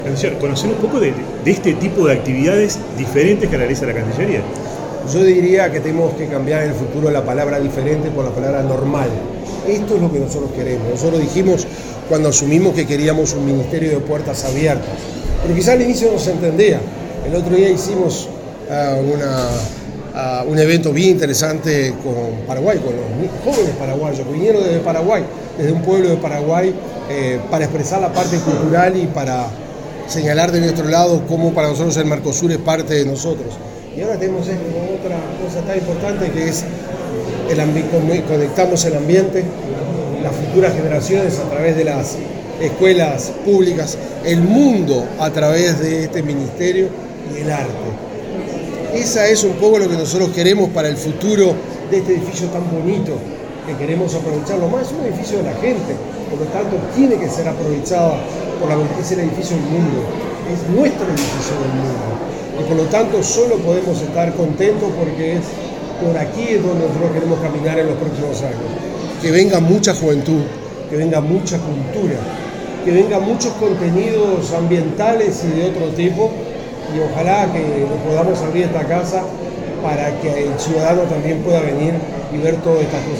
Conocer un poco de este tipo de actividades diferentes que realiza la Cancillería. Yo diría que tenemos que cambiar en el futuro la palabra diferente por la palabra normal. Esto es lo que nosotros queremos. Nosotros dijimos cuando asumimos que queríamos un ministerio de puertas abiertas, pero quizás al inicio no se entendía. El otro día hicimos un evento bien interesante con Paraguay, con los jóvenes paraguayos que vinieron desde Paraguay, desde un pueblo de Paraguay, para expresar la parte cultural y para señalar de nuestro lado cómo para nosotros el Mercosur es parte de nosotros. Y ahora tenemos otra cosa tan importante que es conectamos el ambiente, las futuras generaciones a través de las escuelas públicas, el mundo a través de este ministerio y el arte. Esa es un poco lo que nosotros queremos para el futuro de este edificio tan bonito, que queremos aprovecharlo más. Es un edificio de la gente, por lo tanto tiene que ser aprovechado por la que es el edificio del mundo, es nuestro edificio del mundo. Y por lo tanto solo podemos estar contentos porque es por aquí es donde nosotros queremos caminar en los próximos años. Que venga mucha juventud, que venga mucha cultura, que vengan muchos contenidos ambientales y de otro tipo, y ojalá que podamos abrir esta casa para que el ciudadano también pueda venir y ver todas estas cosas.